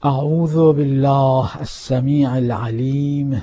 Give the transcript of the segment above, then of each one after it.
أعوذ بالله السميع العليم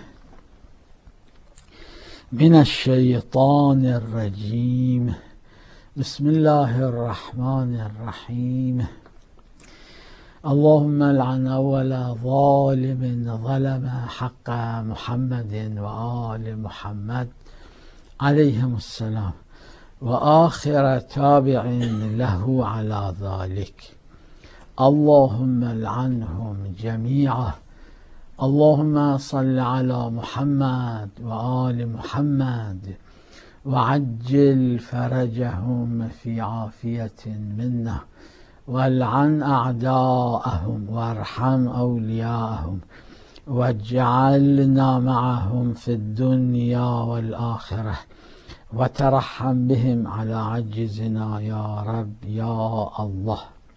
من الشيطان الرجيم. بسم الله الرحمن الرحيم. اللهم لعن أول ظالم ظلم حق محمد وآل محمد عليهم السلام، وآخر تابع له على ذلك. اللهم لعنهم جميعا. اللهم صل على محمد وآل محمد وعجل فرجهم في عافية منا، والعن أعداءهم وارحم أولياءهم، واجعلنا معهم في الدنيا والآخرة، وترحم بهم على عجزنا يا رب يا الله.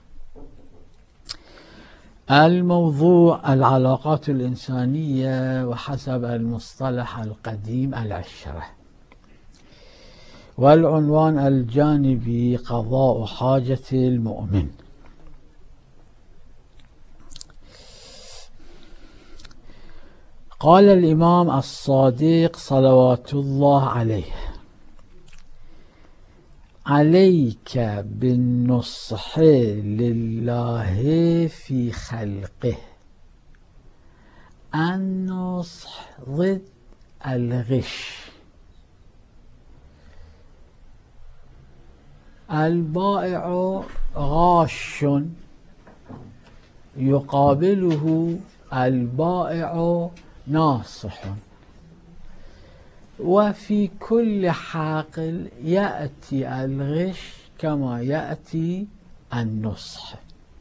الموضوع العلاقات الإنسانية وحسب المصطلح القديم العشرة، والعنوان الجانبي قضاء حاجة المؤمن. قال الإمام الصادق صلوات الله عليه: عليك بالنصح لله في خلقه. النصح ضد الغش. البائع غاش يقابله البائع ناصح، وفي كل حاقل يأتي الغش كما يأتي النصح.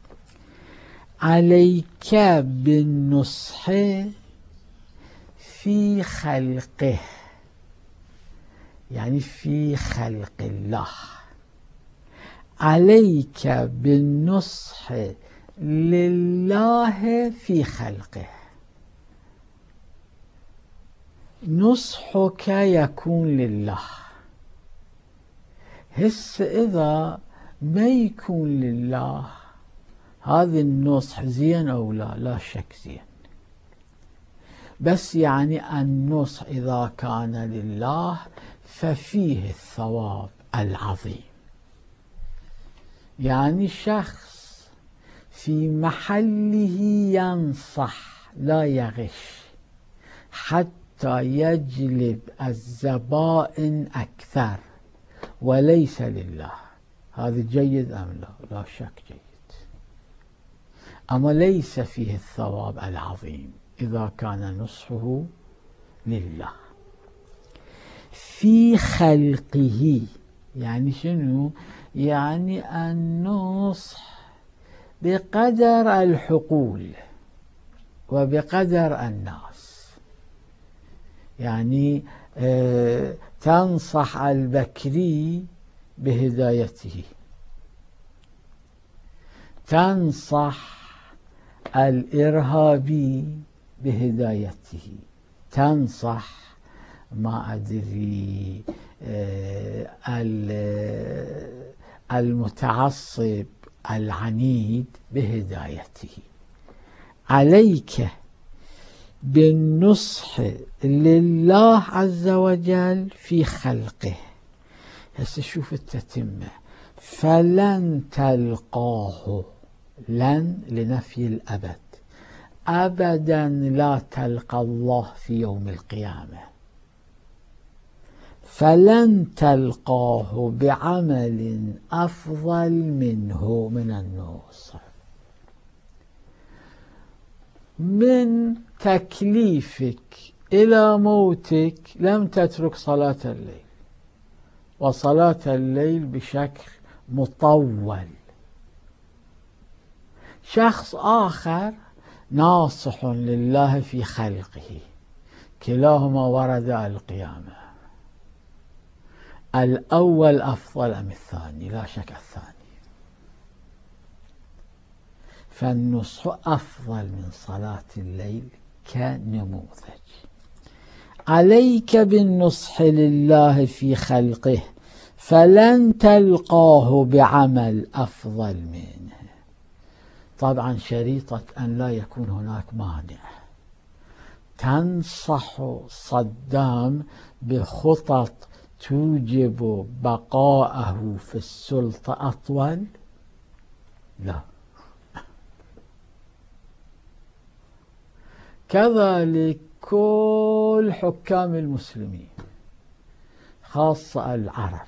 عليك بالنصح في خلقه، يعني في خلق الله. عليك بالنصح لله في خلقه. نصحك يكون لله. إذا ما يكون لله، هذا النصح زين أو لا؟ لا شك زين، بس يعني النصح إذا كان لله ففيه الثواب العظيم. يعني شخص في محله ينصح لا يغش حتى يجلب الزبائن أكثر، وليس لله. هذا جيد أم لا؟ لا شك جيد، أما ليس فيه الثواب العظيم إذا كان نصحه لله. في خلقه يعني شنو؟ يعني النصح بقدر الحقول وبقدر الناس. يعني تنصح البكري بهدايته، تنصح الإرهابي بهدايته، تنصح ما أدري المتعصب العنيد بهدايته. عليك بالنصح لله عز وجل في خلقه. هسه شوف التتمة: فلن تلقاه. لن لنفي الأبد، أبدا لا تلقى الله في يوم القيامة. فلن تلقاه بعمل أفضل منه من النصح. من تكليفك إلى موتك لم تترك صلاة الليل، وصلاة الليل بشكل مطول. شخص آخر ناصح لله في خلقه، كلاهما ورد القيامة. الأول أفضل أم الثاني؟ لا شك الثاني. فالنصح أفضل من صلاة الليل كنموذج. عليك بالنصح لله في خلقه، فلن تلقاه بعمل أفضل منه. طبعا شريطة أن لا يكون هناك مانع. تنصح صدام بخطط توجب بقاءه في السلطة أطول؟ لا. كذلك كل حكام المسلمين، خاصة العرب،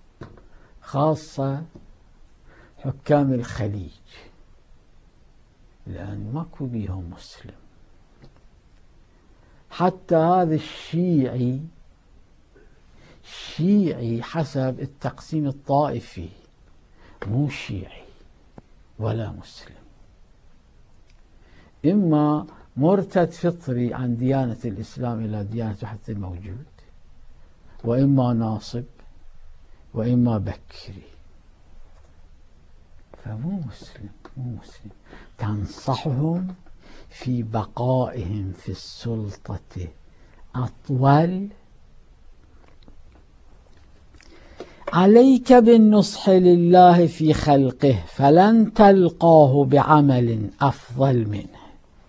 خاصة حكام الخليج، لأن ماكو بيهم مسلم. حتى هذا الشيعي حسب التقسيم الطائفي، مو شيعي ولا مسلم، إما مرتد فطري عن ديانة الإسلام إلى ديانة وحدة الموجود، وإما ناصب، وإما بكري، فمو مسلم. تنصحهم في بقائهم في السلطة أطول. عليك بالنصح لله في خلقه فلن تلقاه بعمل أفضل منه.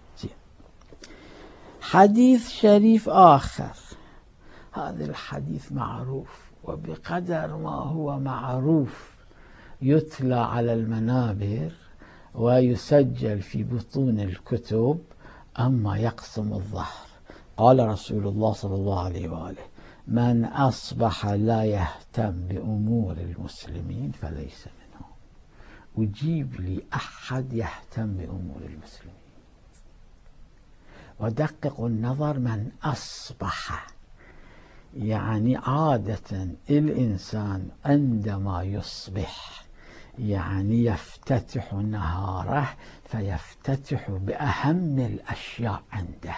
حديث شريف آخر، هذا الحديث معروف، وبقدر ما هو معروف يتلى على المنابر ويسجل في بطون الكتب، أما يقسم الظهر. قال رسول الله صلى الله عليه وآله: من أصبح لا يهتم بأمور المسلمين فليس منهم. وجيب لي أحد يهتم بأمور المسلمين. ودقق النظر، من أصبح، يعني عادة الإنسان عندما يصبح يعني يفتتح نهاره فيفتتح بأهم الأشياء عنده.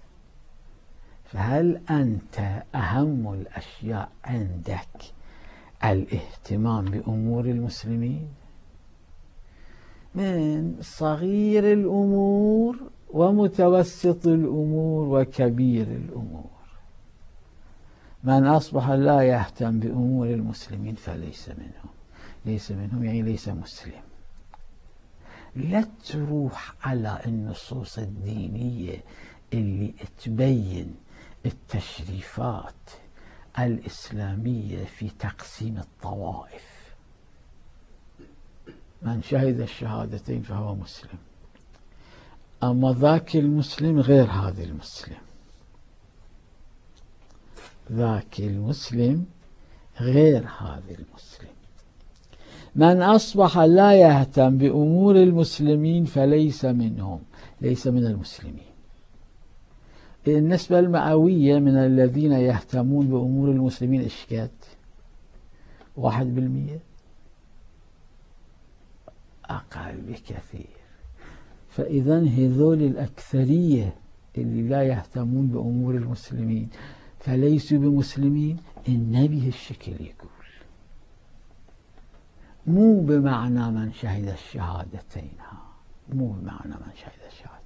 فهل أنت أهم الأشياء عندك الاهتمام بأمور المسلمين؟ من صغير الأمور ومتوسط الأمور وكبير الأمور. من أصبح لا يهتم بأمور المسلمين فليس منهم. ليس منهم يعني ليس مسلم. لا تروح على النصوص الدينية اللي تبين التشريفات الإسلامية في تقسيم الطوائف. من شهد الشهادتين فهو مسلم، أما ذاك المسلم غير هذا المسلم. ذاك المسلم غير هذا المسلم. من أصبح لا يهتم بأمور المسلمين فليس منهم، ليس من المسلمين. النسبة المئوية من الذين يهتمون بأمور المسلمين إشكات 1%، أقل بكثير. فإذا هذول الأكثرية اللي لا يهتمون بأمور المسلمين فليسوا بمسلمين. النبي هالشكل يقول، مو بمعنى من شهد الشهادتين، مو بمعنى من شهد الشهادتين.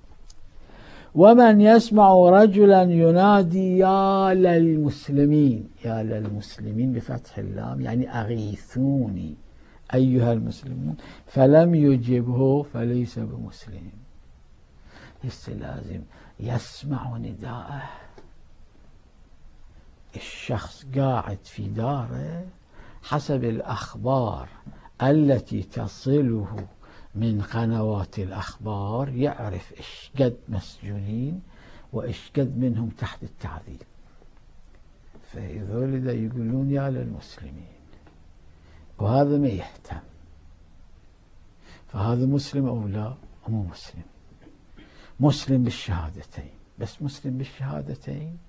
ومن يسمع رجلا ينادي يا للمسلمين، يا للمسلمين بفتح اللام يعني أغيثوني أيها المسلمون، فلم يجبه فليس بمسلم. هسه لازم يسمع نداءه. الشخص قاعد في داره حسب الأخبار التي تصله من قنوات الأخبار يعرف إيش قد مسجونين وإيش قد منهم تحت التعذيب. فهذول دا يقولون يا للمسلمين، وهذا ما يهتم. فهذا مسلم أو لا؟ مو مسلم. مسلم بالشهادتين، بس مسلم بالشهادتين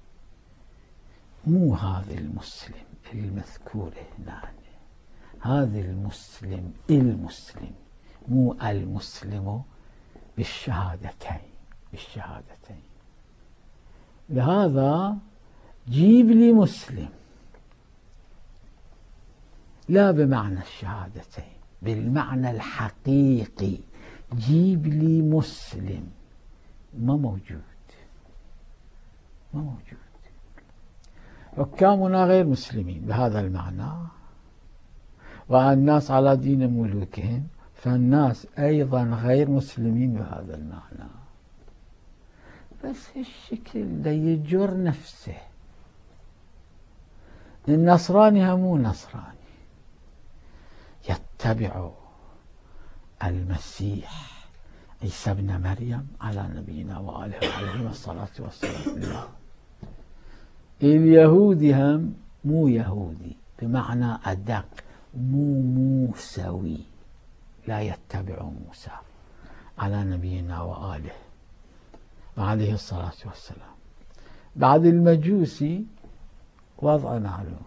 مو هذا المسلم المذكور هنا. هذا المسلم مو المسلم بالشهادتين. لهذا جيب لي مسلم، لا بمعنى الشهادتين، بالمعنى الحقيقي. جيب لي مسلم، ما موجود. حكامنا غير مسلمين بهذا المعنى، والناس على دين ملوكهم، فالناس أيضا غير مسلمين بهذا المعنى، بس الشكل ده يجر نفسه. النصراني مو نصراني، يتبع المسيح عيسى ابن مريم على نبينا وآله وعليهم الصلاة والسلام. اليهودي هم مو يهودي بمعنى أدق، مو موسوي، لا يتبع موسى على نبينا وآله وعليه الصلاة والسلام. بعد المجوسي وضع معلوم.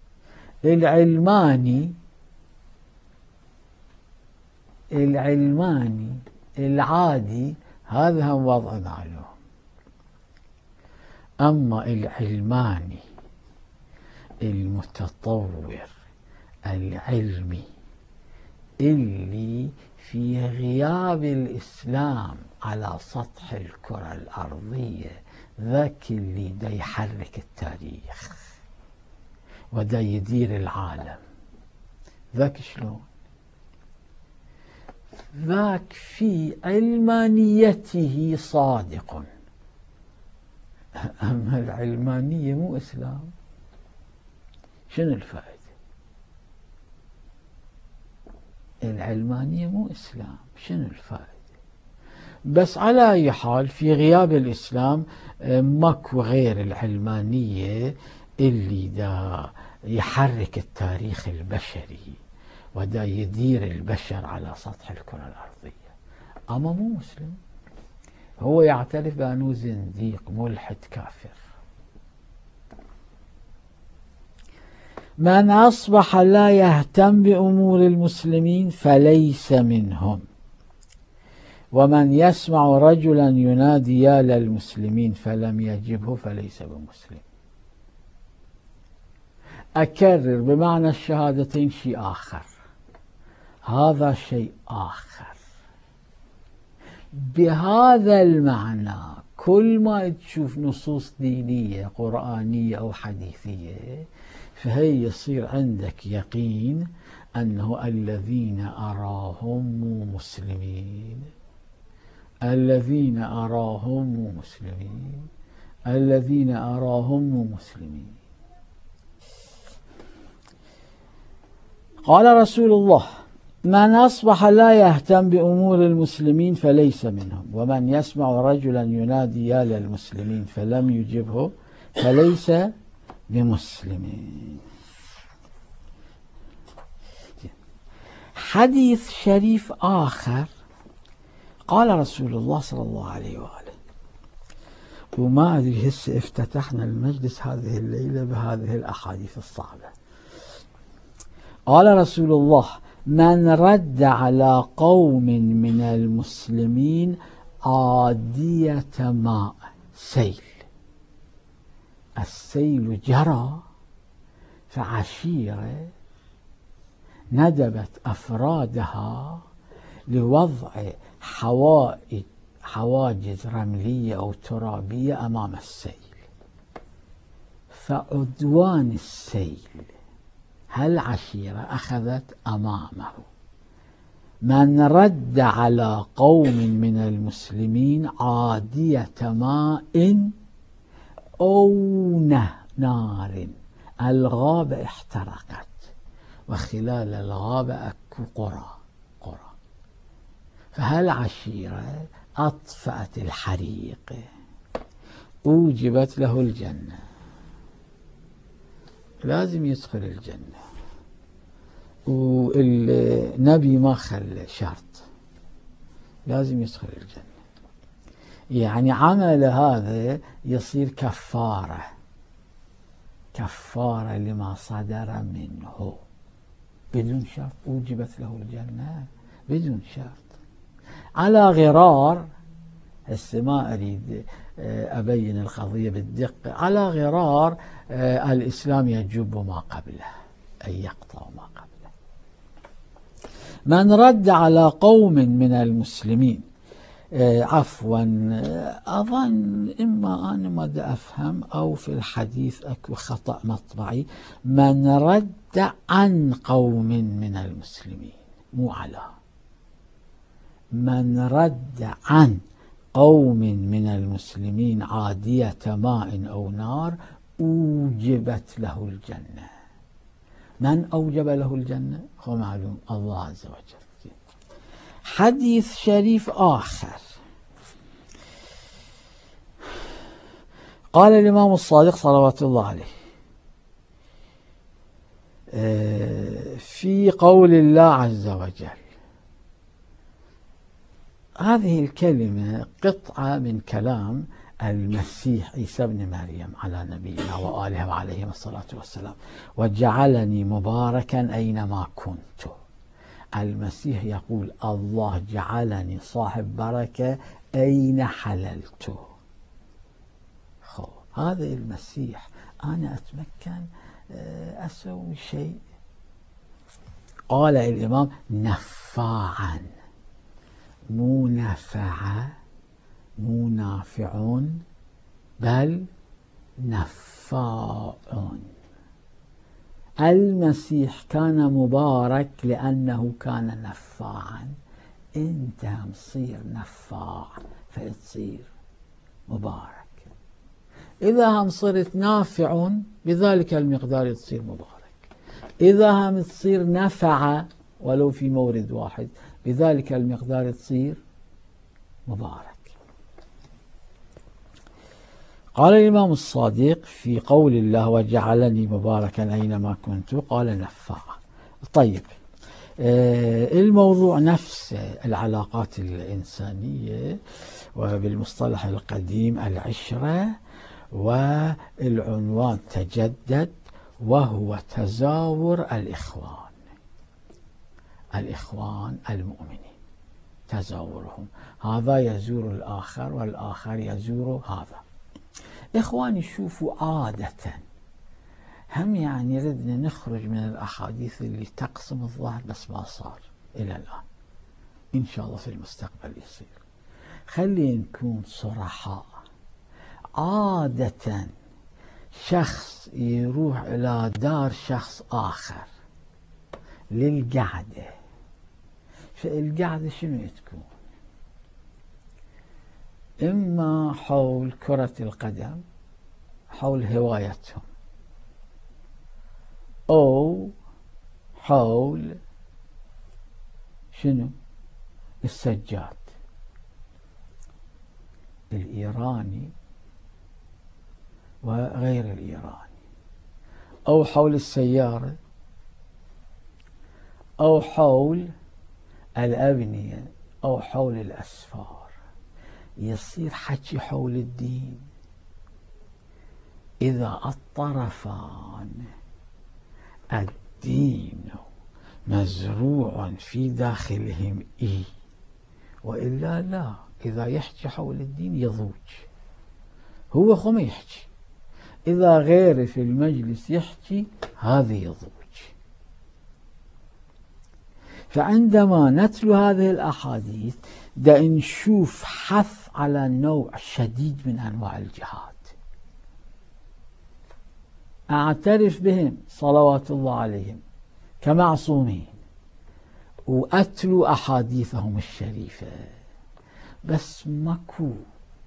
العلماني العادي هذا هم وضع معلوم. أما العلماني المتطور العلمي اللي في غياب الإسلام على سطح الكرة الأرضية، ذاك اللي دا يحرك التاريخ ودا يدير العالم. ذاك شلون؟ ذاك في علمانيته صادق، أما العلمانية مو إسلام. شنو الفائدة؟ العلمانية مو إسلام، شنو الفائدة؟ بس على أي حال في غياب الإسلام ماكو غير العلمانية اللي دا يحرك التاريخ البشري ودا يدير البشر على سطح الكرة الأرضية. أما مو مسلم، هو يعترف بأنه زنديق ملحد كافر. من أصبح لا يهتم بأمور المسلمين فليس منهم، ومن يسمع رجلا ينادي يا للمسلمين فلم يجبه فليس بمسلم. أكرر بمعنى الشهادتين شيء آخر، هذا شيء آخر. بهذا المعنى كل ما تشوف نصوص دينية قرآنية أو حديثية فهي يصير عندك يقين أنه الذين أراهم مسلمين، الذين أراهم مسلمين، الذين أراهم مسلمين. قال رسول الله: من أصبح لا يهتم بأمور المسلمين فليس منهم، ومن يسمع رجلا ينادي يا للمسلمين فلم يجبه فليس بمسلمين. حديث شريف آخر قال رسول الله صلى الله عليه وآله، وما أدري هسه افتتحنا المجلس هذه الليلة بهذه الأحاديث الصعبة. قال رسول الله: من رد على قوم من المسلمين آدية ماء، سيل، السيل جرى، فعشيرة ندبت أفرادها لوضع حواجز رملية أو ترابية أمام السيل، فعدوان السيل هالعشيرة أخذت أمامه. من رد على قوم من المسلمين عادية ماء أو نار، الغابة احترقت وخلال الغابة أكو قرى، فهالعشيرة أطفأت الحريق، أوجبت له الجنة، لازم يدخل الجنة. والنبي ما خلى شرط، لازم يدخل الجنة. يعني عمل هذا يصير كفارة لما صدر منه بدون شرط. أوجبت له الجنة بدون شرط. على غرار، هسه ما أريد أبين القضية بالدقة، على غرار الإسلام يجب ما قبله، أي يقطع ما قبله. من رد على قوم من المسلمين، عفوا أظن إما أنا ما دا أفهم أو في الحديث أكو خطأ مطبعي، من رد عن قوم من المسلمين، مو على. من رد عن قوم من المسلمين عادية ماء أو نار أوجبت له الجنة. من أوجب له الجنة؟ هو معلوم الله عز وجل. حديث شريف آخر قال الإمام الصادق صلوات الله عليه في قول الله عز وجل، هذه الكلمة قطعة من كلام المسيح عيسى بن مريم على نبينا وآله وعليهم الصلاة والسلام: وجعلني مباركا أينما كنت. المسيح يقول الله جعلني صاحب بركة أين حللت. هذا المسيح أنا أتمكن أسوي شيء؟ قال الإمام نفاعا، مو نفع مو نافع بل نفاع. المسيح كان مبارك لأنه كان نفاعا، أنت هم صير نفاع فتصير مبارك. إذا هم صرت نافع بذلك المقدار تصير مبارك، إذا هم تصير نفع ولو في مورد واحد بذلك المقدار تصير مبارك. قال الإمام الصادق في قول الله وجعلني مباركا أينما كنت قال نفاع. طيب، الموضوع نفس العلاقات الإنسانية وبالمصطلح القديم العشرة، والعنوان تجدد وهو تزاور الإخوان المؤمنين، تزاورهم، هذا يزور الآخر والآخر يزور هذا. إخواني شوفوا عادة هم يعني ردنا نخرج من الأحاديث اللي تقسم الظهر بس ما صار إلى الآن، إن شاء الله في المستقبل يصير. خلينا نكون صرحاء. عادة شخص يروح إلى دار شخص آخر للقعدة، فالقعدة شنو تكون؟ إما حول كرة القدم، حول هوايتهم، أو حول شنو؟ السجاد الإيراني وغير الإيراني، أو حول السيارة، أو حول الأبنية، أو حول الأسفار. يصير حكي حول الدين إذا الطرفان الدين مزروع في داخلهم وإلا لا. إذا يحكي حول الدين يضوج، هو خو ما يحكي، إذا غيره في المجلس يحكي هذا يضوج. فعندما نتلو هذه الأحاديث دا نشوف حث على نوع شديد من أنواع الجهاد، أعترف بهم صلوات الله عليهم كمعصومين وأتلو أحاديثهم الشريفة، بس ماكو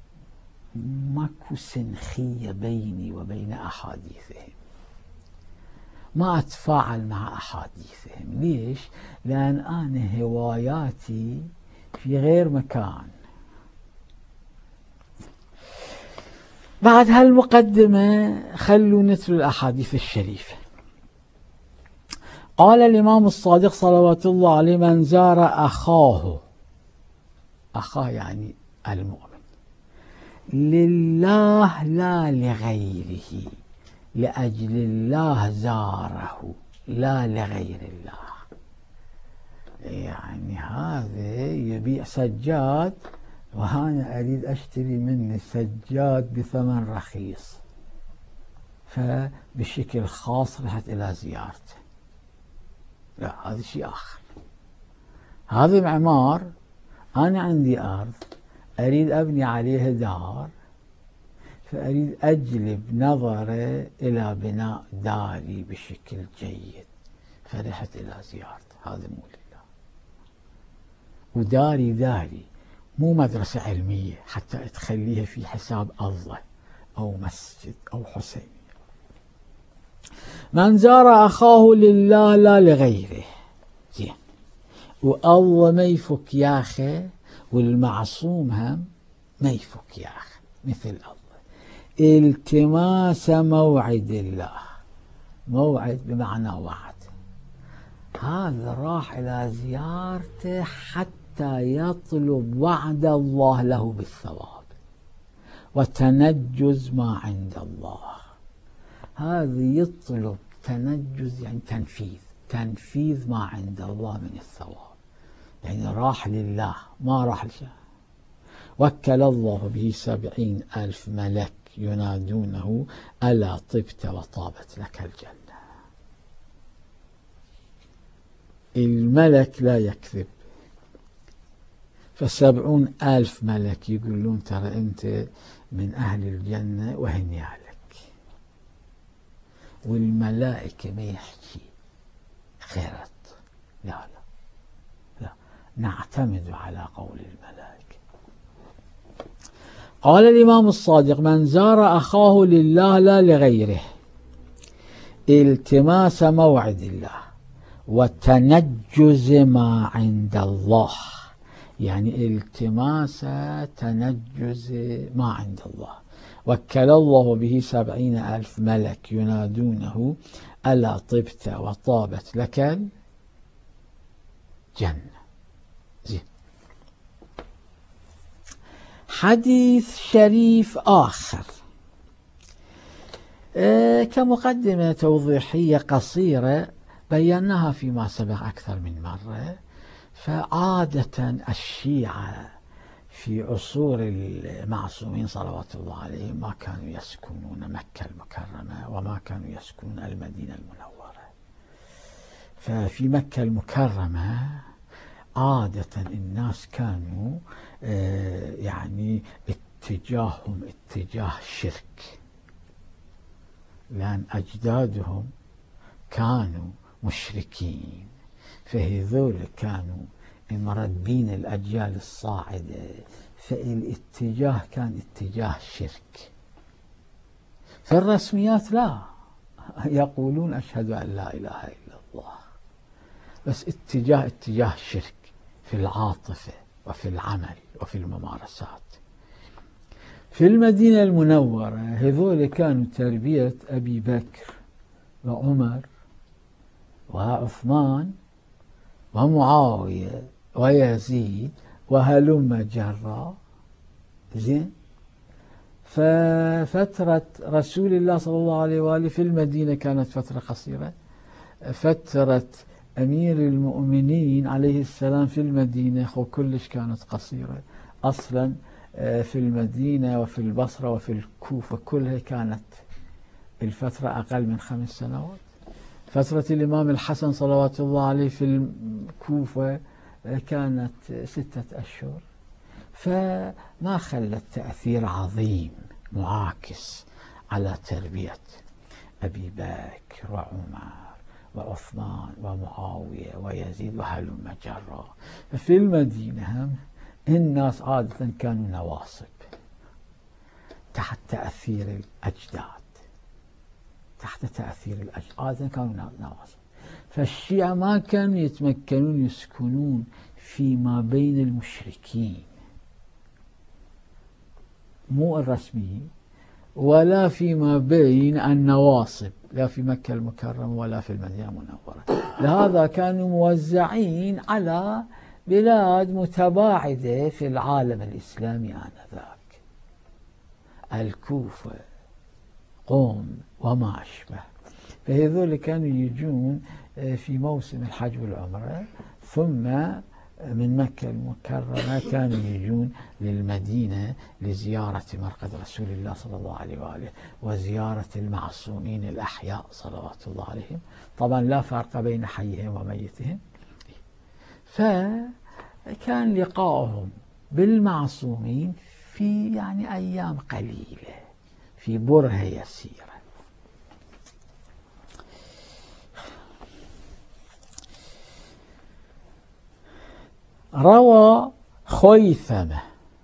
سنخية بيني وبين أحاديثهم، ما أتفاعل مع أحاديثهم. ليش؟ لأن أنا هواياتي في غير مكان. بعد هالمقدمة خلوا نتلو الأحاديث الشريفة. قال الإمام الصادق صلوات الله عليه: من زار أخاه يعني المؤمن لله لا لغيره، لأجل الله زاره لا لغير الله. يعني هذا يبيع سجاد وأنا أريد أشتري منه سجاد بثمن رخيص، فبشكل خاص رحت إلى زيارته. لا، هذا شيء آخر. هذا معمار، أنا عندي أرض أريد أبني عليها دار، فأريد أجلب نظره إلى بناء داري بشكل جيد، فرحت إلى زيارته، هذا مو لله. وداري مو مدرسة علمية حتى تخليها في حساب الله أو مسجد أو حسين. من زار أخاه لله لا لغيره. زين، والله ما يفك يا أخي، والمعصوم هم ما يفك يا أخي مثل الله. التماس موعد الله، موعد بمعنى وعد، هذا راح إلى زيارته حتى يطلب وعد الله له بالثواب وتنجز ما عند الله. هذا يطلب تنجز يعني تنفيذ ما عند الله من الثواب، يعني راح لله ما راح لشيء. وكل الله به 70,000 ملك ينادونه ألا طبت وطابت لك الجنة. الملك لا يكذب، ف70,000 ملك يقولون ترى أنت من أهل الجنة وهنيالك. والملائكة ما يحكي خيرت، لا نعتمد على قول الملائكة. قال الإمام الصادق: من زار أخاه لله لا لغيره التماس موعد الله وتنجز ما عند الله، يعني التماس تنجز ما عند الله. وكل الله به 70,000 ملك ينادونه ألا طبت وطابت لك الجنة. زين. حديث شريف آخر كمقدمة توضيحية قصيرة بيناها فيما سبق أكثر من مرة. فعادة الشيعة في عصور المعصومين صلوات الله عليهم ما كانوا يسكنون مكة المكرمة وما كانوا يسكنون المدينة المنورة. ففي مكة المكرمة عادة الناس كانوا يعني اتجاههم اتجاه شرك، لأن أجدادهم كانوا مشركين، فهذول كانوا مربين الأجيال الصاعدة، فالاتجاه كان اتجاه شرك. في الرسميات لا، يقولون أشهد أن لا إله إلا الله، بس اتجاه شرك في العاطفة وفي العمل وفي الممارسات. في المدينة المنورة هذول كانوا تربية أبي بكر وعمر وعثمان ومعاوية ويزيد وهلم جرا. زين. ففترة رسول الله صلى الله عليه وآله في المدينة كانت فترة قصيرة. فترة أمير المؤمنين عليه السلام في المدينة كلش كانت قصيرة. أصلا في المدينة وفي البصرة وفي الكوفة كلها كانت الفترة أقل من 5 سنوات. فترة الإمام الحسن صلوات الله عليه في الكوفة كانت 6 أشهر. فما خلت تأثير عظيم معاكس على تربية أبي بكر وعمر وعثمان ومعاوية ويزيد وهلم جرا. ففي المدينة الناس عادة كانوا نواصب تحت تأثير الأجداد، عادة كانوا نواصب. فالشيعة ما كانوا يتمكنون يسكنون فيما بين المشركين، مو الرسميين، ولا فيما بين النواصب، لا في مكة المكرمة ولا في المدينة المنورة. لهذا كانوا موزعين على بلاد متباعدة في العالم الإسلامي آنذاك، الكوفة، قوم وما أشبه. فهذول كانوا يجون في موسم الحج والعمرة، ثم من مكة المكرمة كانوا يجون للمدينة لزيارة مرقد رسول الله صلى الله عليه وآله وزيارة المعصومين الأحياء صلوات الله عليهم. طبعا لا فرق بين حيهم وميتهم. فكان لقاؤهم بالمعصومين في يعني أيام قليلة، في برهة يسيرة. روى خيثمة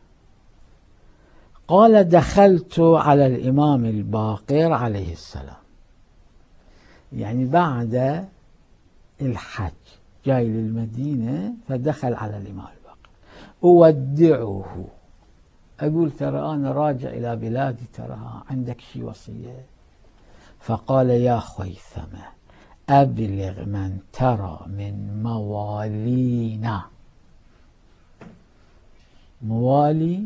قال دخلت على الإمام الباقر عليه السلام، يعني بعد الحج جاي للمدينة فدخل على الإمام الباقر أودعه، أقول ترى أنا راجع إلى بلادي، ترى عندك شي وصية؟ فقال يا خيثمة أبلغ من ترى من موالينا، موالي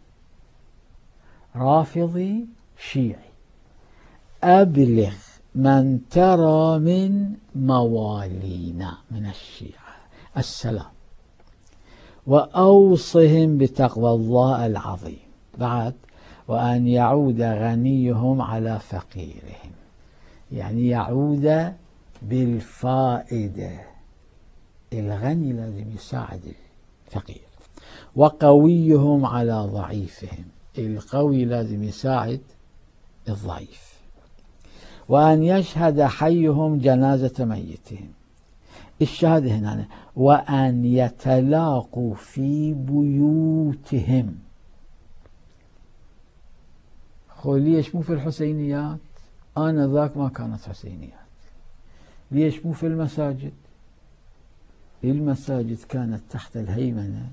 رافضي شيعي، أبلغ من ترى من موالينا من الشيعة السلام، وأوصهم بتقوى الله العظيم، بعد وأن يعود غنيهم على فقيرهم، يعني يعود بالفائدة، الغني لازم يساعد الفقير، وقويهم على ضعيفهم، القوي لازم يساعد الضعيف، وأن يشهد حيهم جنازة ميتهم، الشهادة هنا، وأن يتلاقوا في بيوتهم. ليش مو في الحسينيات؟ آنذاك ما كانت حسينيات. ليش مو في المساجد؟ المساجد كانت تحت الهيمنة،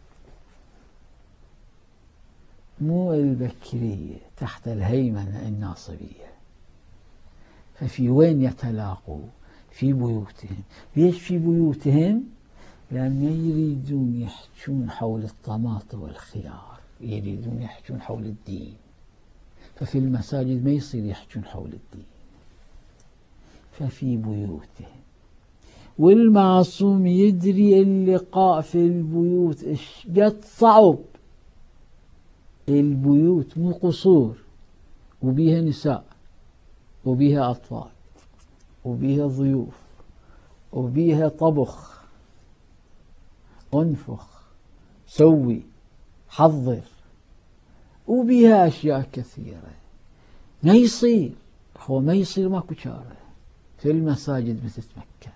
مو البكرية، تحت الهيمنة الناصبية. ففي وين يتلاقوا؟ في بيوتهم. ليش في بيوتهم؟ لأن ما يريدون يحجون حول الطماطم والخيار، يريدون يحجون حول الدين، ففي المساجد ما يصير يحجون حول الدين، ففي بيوتهم. والمعصوم يدري اللقاء في البيوت إيش قد صعب، البيوت مو قصور، وبيها نساء وبيها أطفال وبيها ضيوف وبيها طبخ، انفخ، سوي، حضر، وبيها أشياء كثيرة. ما يصير، هو ما يصير ماكو شارع في المساجد بتتمكن.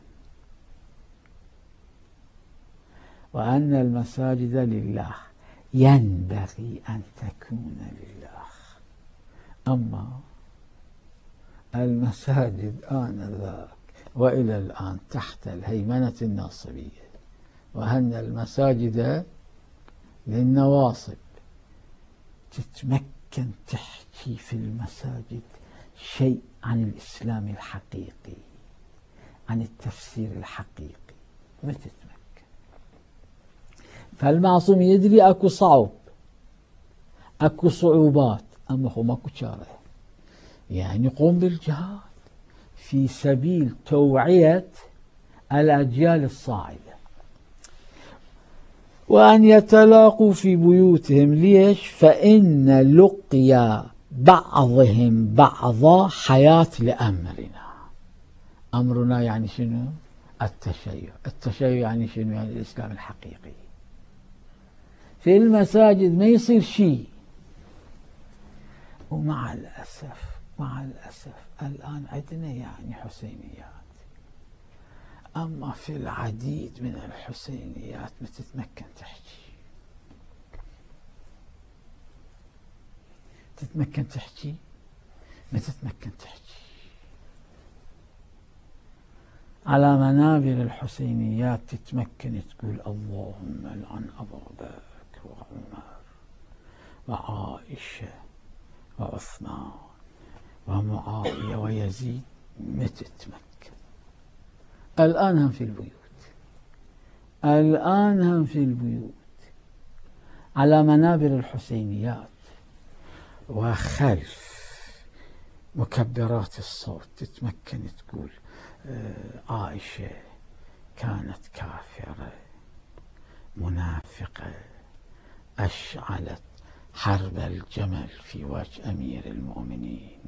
وأن المساجد لله، ينبغي أن تكون لله. أما المساجد آنذاك وإلى الآن تحت الهيمنة الناصبية، وأن المساجد للنواصب، تتمكن تحكي في المساجد شيء عن الإسلام الحقيقي، عن التفسير الحقيقي، ما تتمكن. فالمعصوم يدري أكو صعب، أكو صعوبات، أما هو ماكو شارع، يعني يقوم بالجهاد في سبيل توعية الأجيال الصاعدة. وأن يتلاقوا في بيوتهم. ليش؟ فإن لقيا بعضهم بعضا حياة لأمرنا. أمرنا يعني شنو؟ التشيع. التشيع يعني شنو؟ يعني الإسلام الحقيقي. في المساجد ما يصير شيء. ومع الأسف الآن عندنا يعني حسينيات، أما في العديد من الحسينيات ما تتمكن تحكي، تتمكن تحكي، ما تتمكن تحكي. على منابر الحسينيات تتمكن تقول اللهم لعن أبا بكر وعمر وعائشة وعثمان ومعاوية ويزيد، ما تتمكن. الآن هم في البيوت، الآن هم في البيوت على منابر الحسينيات وخلف مكبرات الصوت تتمكن تقول عائشة كانت كافرة منافقة أشعلت حرب الجمل في وجه أمير المؤمنين،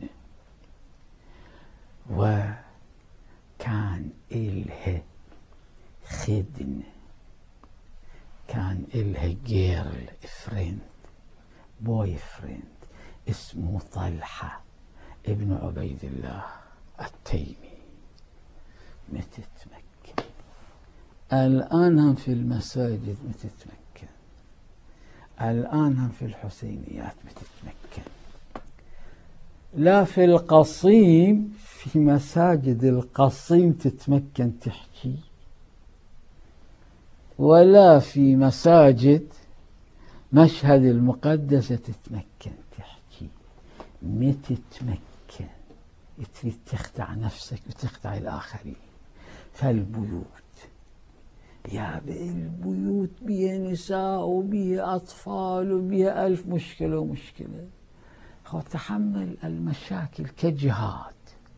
وكان إلها خدن، كان إلها جيرل فريند، بوي فريند اسمه طلحة ابن عبيد الله التيمي. ما تتمكن. الآن هم في المساجد متتمكن، الآن هم في الحسينيات متتمكن، لا في القصيم، في مساجد القصيم تتمكن تحكي، ولا في مساجد مشهد المقدسة تتمكن تحكي. متتمكن تريد تخدع نفسك وتخدع الآخرين. فالبيوت، يا البيوت بها نساء وبها أطفال وبها ألف مشكلة ومشكلة. تحمل المشاكل كجهاد.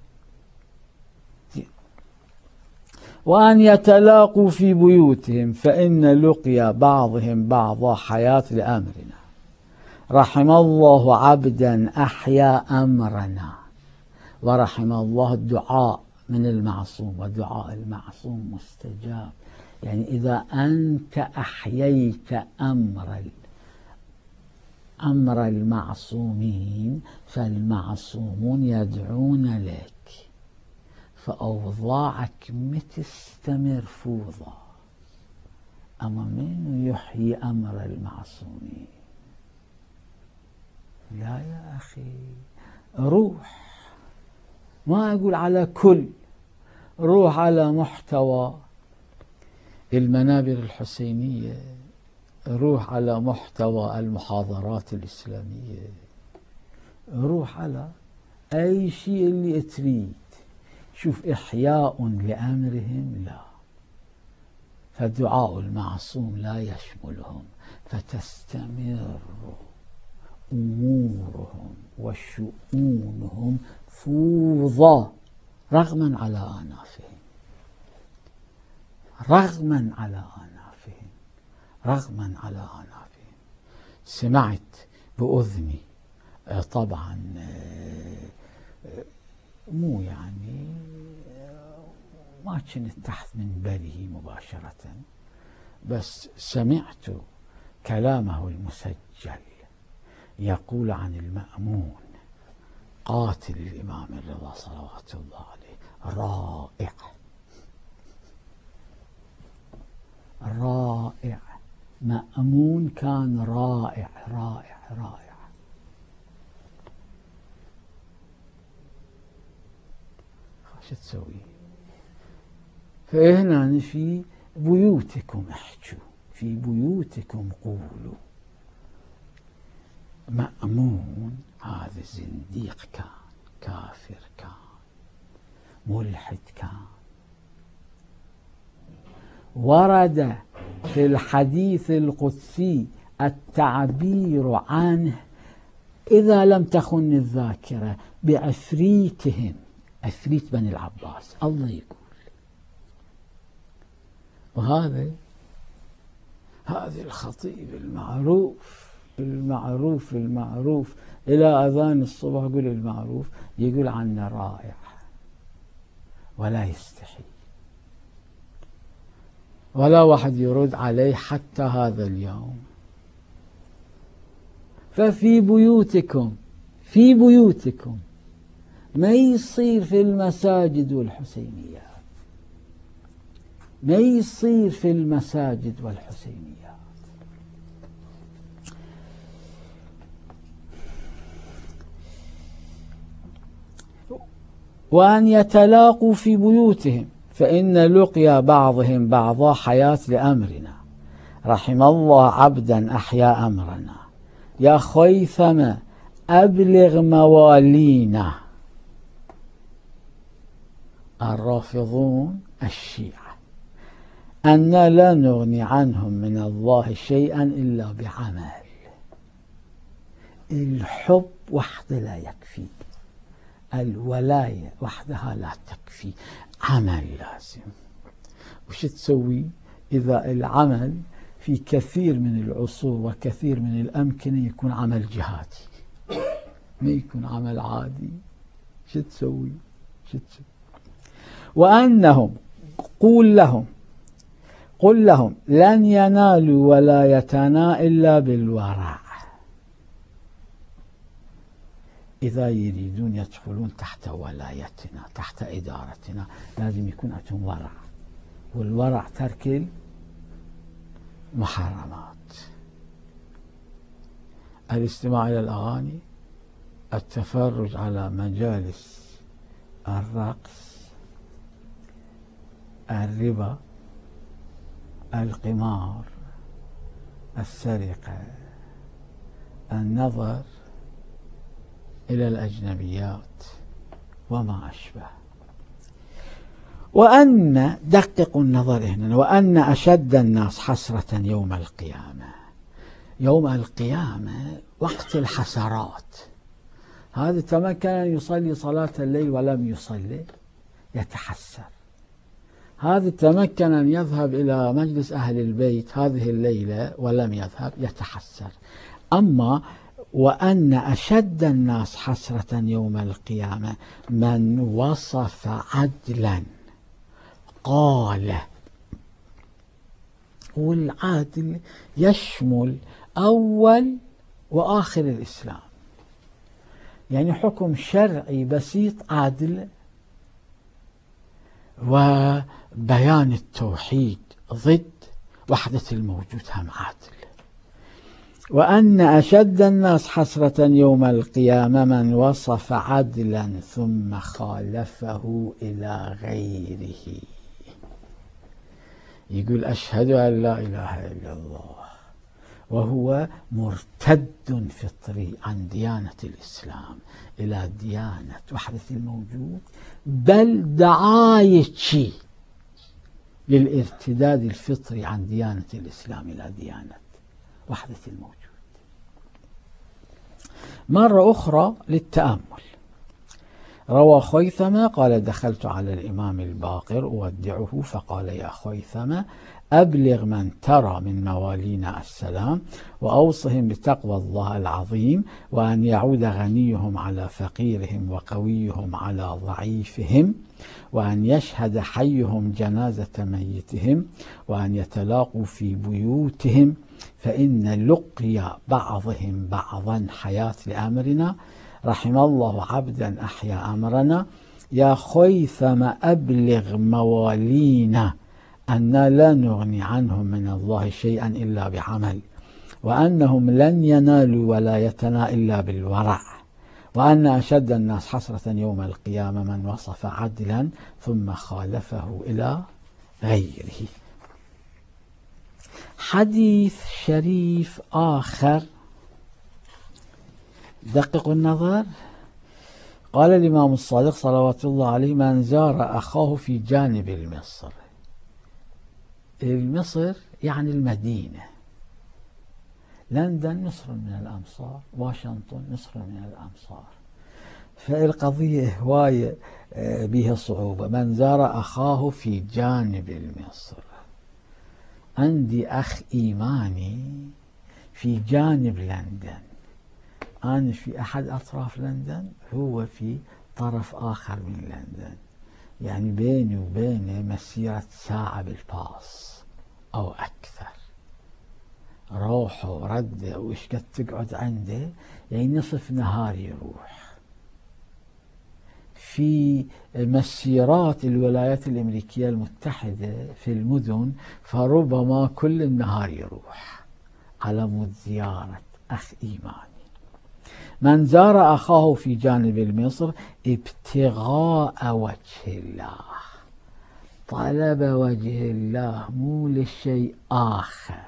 وأن يتلاقوا في بيوتهم فإن لقيا بعضهم بعضا حياة لأمرنا. رحم الله عبدا أحيا أمرنا، ورحم الله الدعاء من المعصوم، ودعاء المعصوم مستجاب. يعني إذا أنت أحييت أمر المعصومين فالمعصومون يدعون لك، فأوضاعك متستمر فوضى. أما من يحيي أمر المعصومين؟ لا يا أخي، روح، ما أقول على كل، روح على محتوى المنابر الحسينية، روح على محتوى المحاضرات الإسلامية، روح على أي شيء اللي تريد. شوف، إحياء لأمرهم لا، فدعاء المعصوم لا يشملهم، فتستمر أمورهم وشؤونهم فوضى رغما على آنافهم، رغما على آنافهم، رغما على آنافهم. سمعت بأذني، طبعا مو يعني ما كنت تحت منبره مباشرة، بس سمعت كلامه المسجل يقول عن المأمون قاتل الإمام الرضا صلوات الله عليه: رائع رائع. مأمون كان رائع رائع رائع. شو تسوي؟ فهنا في بيوتكم احجوا، في بيوتكم قولوا. مأمون هذا زنديق كان، كافر كان، ملحد كان. ورد في الحديث القدسي التعبير عنه إذا لم تخن الذاكرة بعفريتهم، عفريت بني العباس، الله يقول. وهذا الخطيب المعروف إلى أذان الصبح يقول المعروف، يقول عنه رائع ولا يستحي، ولا واحد يرد عليه حتى هذا اليوم. ففي بيوتكم، في بيوتكم، ما يصير في المساجد والحسينيات، ما يصير في المساجد والحسينيات. وأن يتلاقوا في بيوتهم فإن لقيا بعضهم بعضا حياة لأمرنا. رحم الله عبدا أحيا أمرنا. يا خيثم أبلغ موالينا. الرافضون الشيعة أن لا نغني عنهم من الله شيئا إلا بعمل. الحب وحده لا يكفي، الولاية وحدها لا تكفي، عمل لازم. وش تسوي إذا العمل في كثير من العصور وكثير من الأمكنة يكون عمل جهادي، ما يكون عمل عادي؟ شو تسوي؟ وأنهم قل لهم لن ينالوا ولايتنا إلا بالورع. إذا يريدون يدخلون تحت ولايتنا، تحت إدارتنا، لازم يكون عندهم ورع. والورع ترك المحرمات، الاستماع إلى الأغاني، التفرج على مجالس الرقص، الربا، القمار، السرقة، النظر إلى الأجنبيات وما أشبه. وأن دققوا النظر هنا، وأن أشد الناس حسرة يوم القيامة. يوم القيامة وقت الحسرات. هذا تمكن أن يصلي صلاة الليل ولم يصلي يتحسر، هذا تمكن أن يذهب إلى مجلس أهل البيت هذه الليلة ولم يذهب يتحسر. أما وأن أشد الناس حسرة يوم القيامة من وصف عدلا قال. والعدل يشمل أول وآخر الإسلام، يعني حكم شرعي بسيط عادل، وبيان التوحيد ضد وحدة الموجود هم عادل. وأن أشد الناس حسرة يوم القيامة من وصف عدلا ثم خالفه إلى غيره. يقول أشهد أن لا إله إلا الله وهو مرتد فطري عن ديانة الإسلام إلى ديانة وحدة الموجود، بل دعاية للارتداد الفطري عن ديانة الإسلام إلى ديانة وحدة الموجود. مرة أخرى للتأمل. روى خيثمة قال دخلت على الإمام الباقر أودعه فقال يا خيثمة أبلغ من ترى من موالينا السلام وأوصهم بتقوى الله العظيم، وأن يعود غنيهم على فقيرهم وقويهم على ضعيفهم، وأن يشهد حيهم جنازة ميتهم، وأن يتلاقوا في بيوتهم، فإن لقي بعضهم بعضا حياة لأمرنا، رحم الله عبدا أحيا أمرنا. يا خيثم أبلغ موالينا أن لا نغني عنهم من الله شيئا إلا بعمل، وأنهم لن ينالوا ولايتنا إلا بالورع، وأن أشد الناس حسرة يوم القيامة من وصف عدلا ثم خالفه إلى غيره. حديث شريف آخر دققوا النظر. قال الإمام الصادق صلوات الله عليه من زار أخاه في جانب المصر. المصر يعني المدينة، لندن مصر من الأمصار، واشنطن مصر من الأمصار، فالقضية هواية بها صعوبة. من زار أخاه في جانب المصر، عندي أخ إيماني في جانب لندن، أنا في أحد أطراف لندن، هو في طرف آخر من لندن، يعني بيني وبينه مسيرة ساعة بالباص أو أكثر، روح ورد وإيش قد تقعد عنده، يعني نصف نهار يروح. في مسيرات الولايات الأمريكية المتحدة في المدن فربما كل النهار يروح على مود زيارة أخ إيماني. من زار أخاه في جانب المصر ابتغاء وجه الله، طلب وجه الله مو للشيء آخر.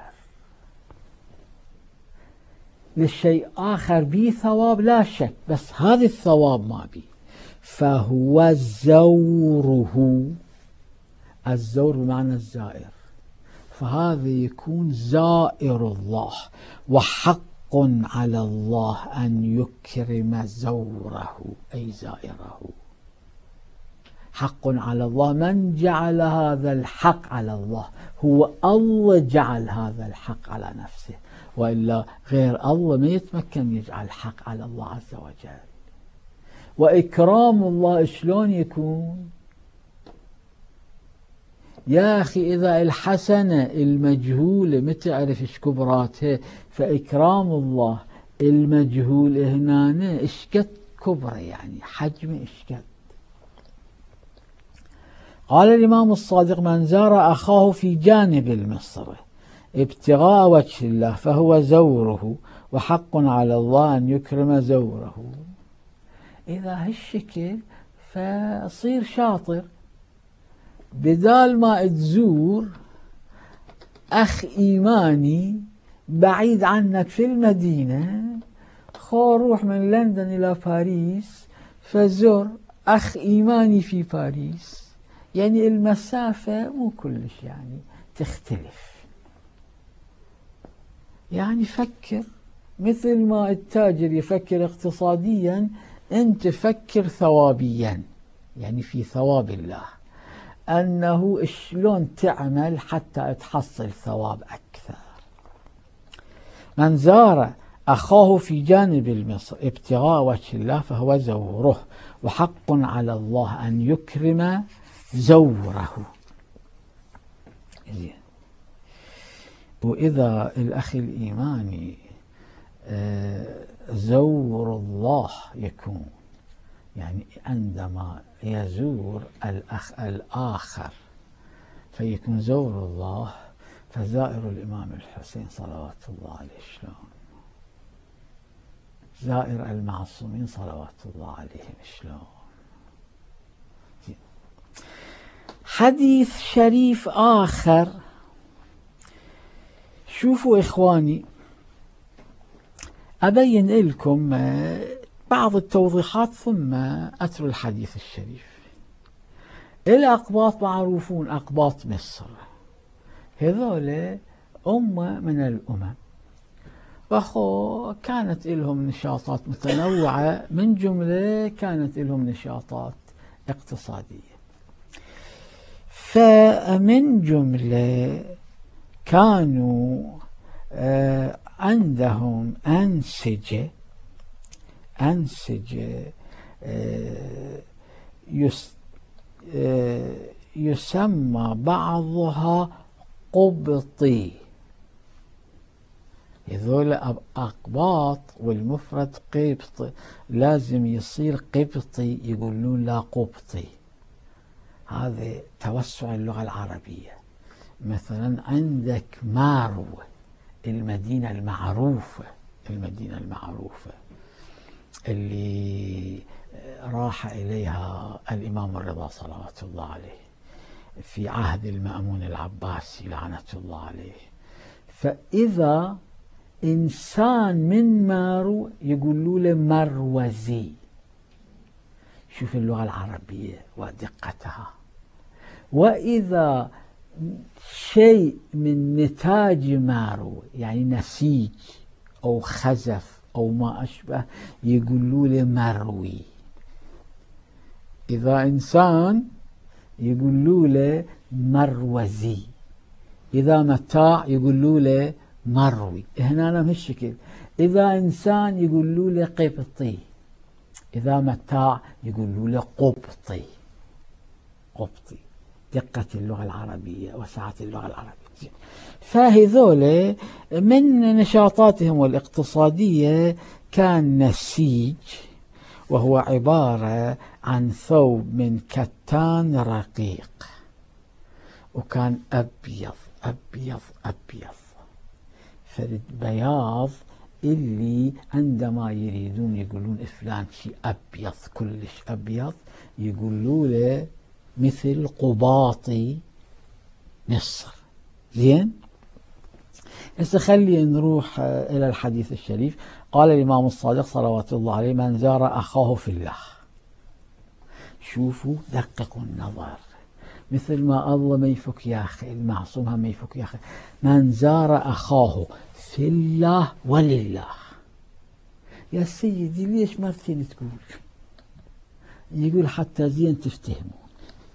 للشيء آخر بيه ثواب لا شك، بس هذا الثواب ما بيه، فهو زوره. الزور بمعنى الزائر، فهذا يكون زائر الله، وحق على الله أن يكرم زوره أي زائره. حق على الله، من جعل هذا الحق على الله؟ هو الله جعل هذا الحق على نفسه، وإلا غير الله ما يتمكن يجعل حق على الله عز وجل. وإكرام الله شلون يكون؟ يا أخي إذا الحسنة المجهولة ما تعرف إيش كبراتها، فإكرام الله المجهول هنا إيش قد كبره، يعني حجم إيش قد. قال الإمام الصادق: من زار أخاه في جانب المصر ابتغاء وجه الله فهو زوره، وحق على الله أن يكرم زوره. إذا هالشكل فصير شاطر، بدال ما تزور أخ إيماني بعيد عنك في المدينة، خو روح من لندن إلى باريس فزور أخ إيماني في باريس. يعني المسافة مو كلش يعني تختلف. يعني فكر مثل ما التاجر يفكر اقتصاديا، أنت فكر ثوابيا، يعني في ثواب الله، أنه شلون تعمل حتى تحصل ثواب أكثر. من زار أخاه في جانب المصر ابتغاء وجه الله فهو زوره، وحق على الله أن يكرم زوره. وإذا الأخ الإيماني زور الله يكون، يعني عندما يزور الأخ الآخر فيكون زور الله، فزائر الإمام الحسين صلوات الله عليه شلون، زائر المعصومين صلوات الله عليهم شلون. حديث شريف آخر، شوفوا إخواني، أبين لكم بعض التوضيحات ثم أتلو الحديث الشريف. الأقباط معروفون، أقباط مصر، هذول أمة من الأمم، كانت لهم نشاطات متنوعة، من جملة كانت لهم نشاطات اقتصادية. فمن جملة كانوا عندهم أنسجة يسمى بعضها قبطي. هذول أقباط والمفرد قبطي، لازم يصير قبطي، يقولون لا قبطي. هذا توسع اللغة العربية. مثلا عندك مارو، المدينة المعروفة اللي راح إليها الإمام الرضا صلوات الله عليه في عهد المأمون العباسي لعنة الله عليه. فإذا إنسان من مارو يقولوا له مروزي. شوف اللغة العربية ودقتها. وإذا شيء من نتاج مارو، يعني نسيج أو خزف أو ما أشبه، يقولوا له مروي. إذا إنسان يقولوا له مروزي. إذا متاع يقولوا له مروي. هنا بهالشكل. إذا إنسان يقولوا له قبطي، إذا متاع يقولوا له قبطي. دقة اللغة العربية وسعة اللغة العربية. فهذول من نشاطاتهم الاقتصادية كان نسيج، وهو عبارة عن ثوب من كتان رقيق، وكان أبيض أبيض أبيض، فرد بياض اللي عندما يريدون يقولون فلان شيء أبيض كلش أبيض يقولوا له مثل قباطي مصر. زين، هسه خلي نروح إلى الحديث الشريف. قال الإمام الصادق صلوات الله عليه: من زار أخاه في الله. شوفوا، دققوا النظر، مثل ما الله ما يفك يا أخي، المعصوم هم ما يفك يا أخي. من زار أخاه في الله ولله. يا سيدي ليش ما بتين تقول؟ يقول حتى زين تفتهمون،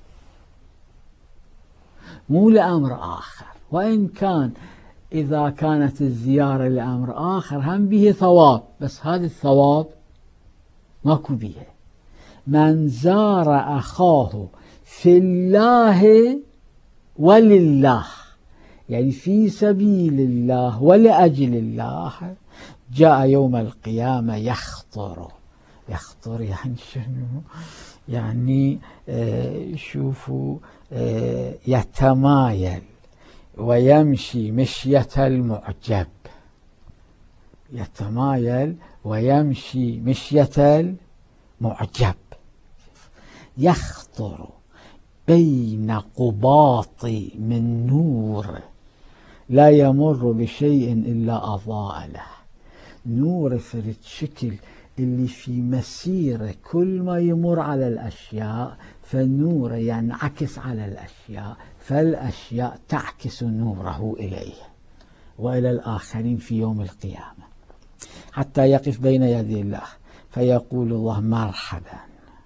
مو لأمر آخر. وإن كان إذا كانت الزيارة لأمر آخر هم به ثواب، بس هذا الثواب ماكو بيها. من زار أخاه في الله ولله، يعني في سبيل الله ولأجل الله، جاء يوم القيامة يخطر يعني شنو؟ يعني شوفوا يتمايل ويمشي مشية المعجب، يتمايل ويمشي مشية المعجب، يخطر بين قباط من نور لا يمر بشيء إلا أضاء له. نور فرد شكل اللي في مسيره كل ما يمر على الأشياء فالنور ينعكس على الأشياء، فالأشياء تعكس نوره إليه وإلى الآخرين في يوم القيامة، حتى يقف بين يدي الله فيقول الله مرحبا.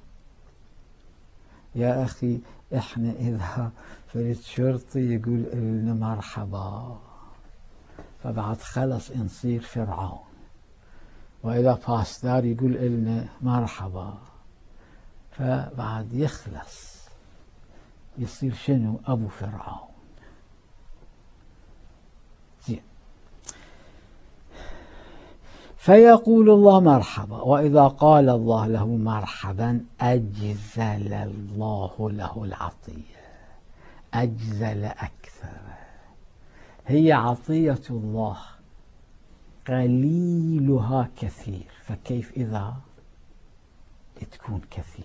يا أخي إحنا إذا فرد شرطي يقول لنا مرحبا فبعد خلص نصير فرعون، وإذا باستار يقول لنا مرحبا فبعد يخلص يصير شنو؟ أبو فرعون. زين. فيقول الله مرحبا، وإذا قال الله له مرحبا أجزل الله له العطية، أجزل أكثر. هي عطية الله قليلها كثير، فكيف إذا تكون كثير؟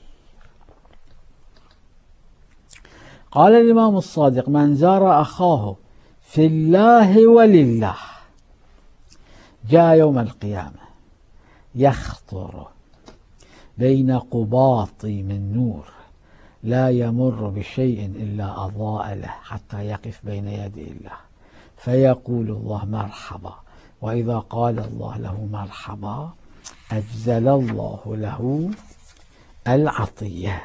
قال الإمام الصادق من زار أخاه في الله ولله جاء يوم القيامة يخطر بين قباط من نور لا يمر بشيء إلا أضاء له حتى يقف بين يدي الله فيقول الله مرحبا، وإذا قال الله له مرحبا أجزل الله له العطية.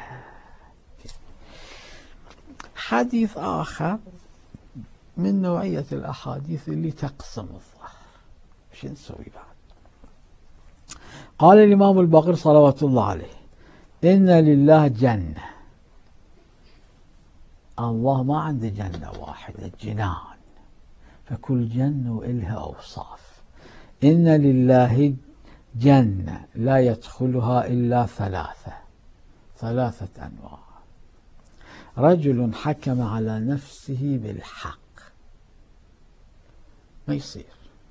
حديث آخر من نوعية الأحاديث اللي تقسم الظهر، شو نسوي بعد؟ قال الإمام الباقر صلوات الله عليه إن لله جنة. الله ما عنده جنة واحدة، جنان، فكل جنة وإلها أوصاف. إن لله جنة لا يدخلها إلا ثلاثة أنواع: رجل حكم على نفسه بالحق، ما يصير.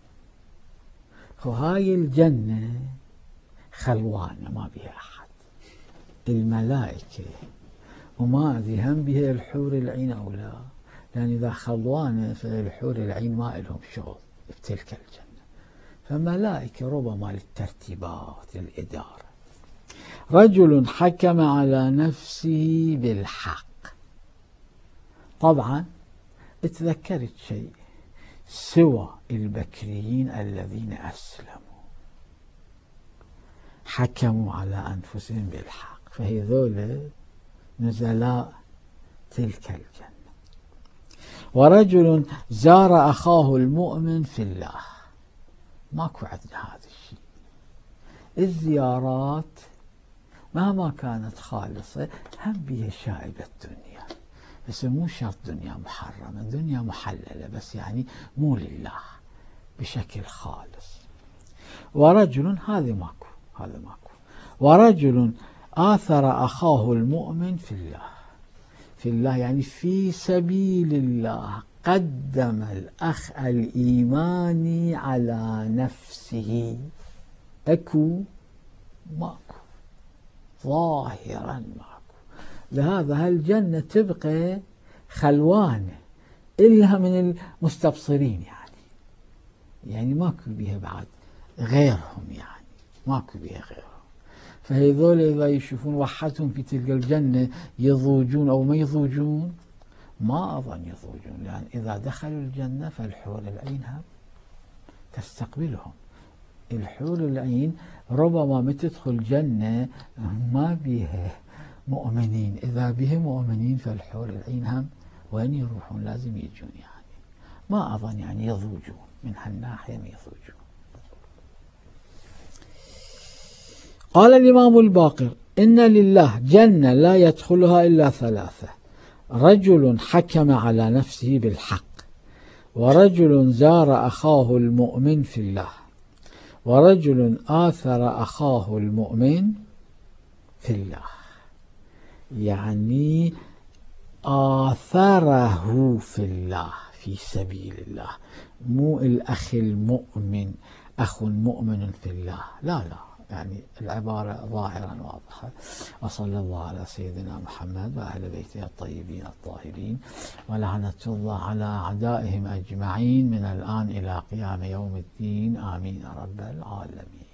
هاي الجنة خلوانة ما بها أحد، الملائكة وما أدري هم بها الحور العين أو لا، لأن إذا خلوانة فالحور العين ما لهم شغل بتلك الجنة، فملائكة ربما للترتيبات للإدارة. رجل حكم على نفسه بالحق. طبعا اتذكرت شيء، سوى البكريين الذين أسلموا حكموا على أنفسهم بالحق، فهذول نزلاء تلك الجنة. ورجل زار أخاه المؤمن في الله، ماكو عندنا هذا الشيء. الزيارات مهما كانت خالصة هم بها شائبة الدنيا، بس مو شرط دنيا محرمة، دنيا محللة بس يعني مو لله بشكل خالص. ورجل هذا ماكو. ورجل آثر أخاه المؤمن في الله يعني في سبيل الله، قدم الأخ الإيماني على نفسه. أكو ماكو، ظاهرا ماكو. لهذا هالجنة تبقى خلوانة إلا من المستبصرين، يعني ماكو بها بعد غيرهم، يعني ماكو بها غيرهم. فهذول إذا يشوفون وحدهم في تلك الجنة يضوجون أو ما يضوجون؟ ما أظن يضوجون، لأن إذا دخلوا الجنة فالحور العين هم تستقبلهم. الحور العين ربما ما تدخل جنة ما بها مؤمنين، إذا بها مؤمنين فالحور العين هم وين يروحون؟ لازم يجون، يعني ما أظن يعني يضوجون من هالناحية، ما يضوجون. قال الإمام الباقر إن لله جنة لا يدخلها إلا ثلاثة: رجل حكم على نفسه بالحق، ورجل زار أخاه المؤمن في الله، ورجل آثر أخاه المؤمن في الله. يعني آثره في الله في سبيل الله، مو الأخ المؤمن أخ مؤمن في الله، لا يعني العبارة ظاهرا واضحة. وصلى الله على سيدنا محمد وأهل بيته الطيبين الطاهرين، ولعنة الله على أعدائهم أجمعين من الآن إلى قيام يوم الدين، آمين رب العالمين.